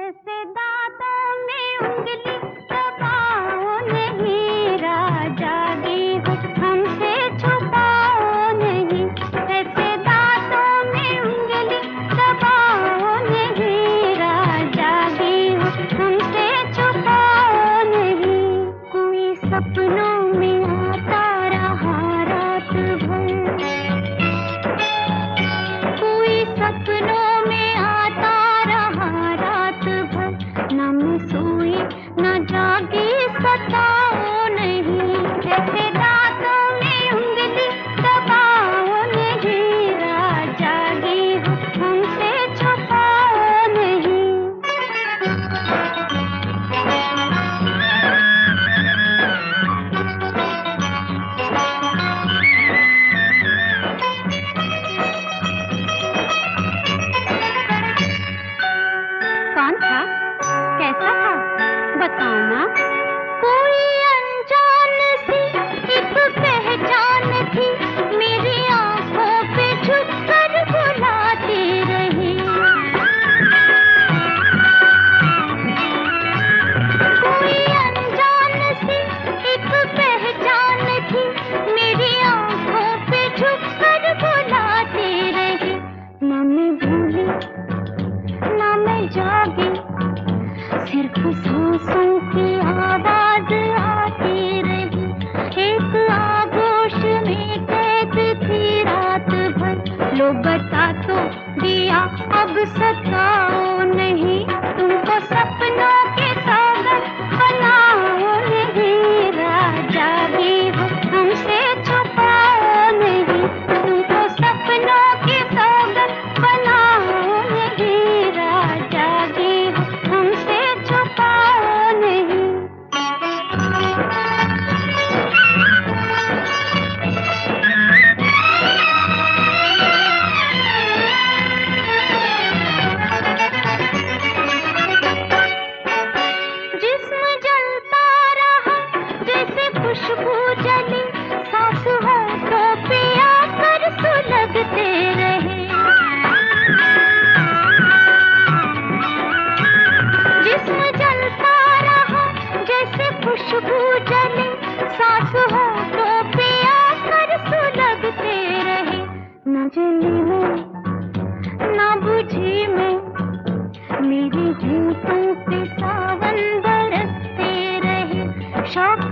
जैसे दांतों में उंगली दबाओ नहीं, राजा गी हो हमसे छुपाओ नहीं। जैसे दांतों में उंगली दबाओ नहीं, राजा गी हो हमसे छुपाओ नहीं। कोई सपनों में आता रहा रात भर, कोई सपनों में आता रहा रात भर, न मैं सोई न जागी सताओ नहीं। जैसे दांतों में उंगली दबाओ नहीं, राजा गी हो हमसे छुपाओ नहीं। कौन था? कैसा था? बताओ ना। कोई अनजान सी एक पहचान थी, मेरी आंखों पे झुककर बुलाती रही। कोई अनजान सी एक पहचान थी, मेरी आंखों पे झुककर बुलाती रही। न मैं भूली ना मैं जागी, सिर्फ सांसों की आवाज आती रही। एक आगोश में कैद थी रात भर, लो बता तो दिया अब सताओ नहीं। तुमको सपनों के सौगंध बनाओ नहीं, राजा गी हो हमसे छुपाओ नहीं। तुमको सपनों के सौगंध बनाओ नहीं, राजा गी हो हमसे छुपाओ नहीं। जिस्म जलता रहा जैसे खुशबू जली, सांस होठों पे आकर सुलगते रहे। जिस्म जलता रहा जैसे खुशबू जली, सांस होठों पे आकर सुलगते रहे। न जली मैं न बुझी मैं, मेरी होठों पे सावन बरसते रहे। शौक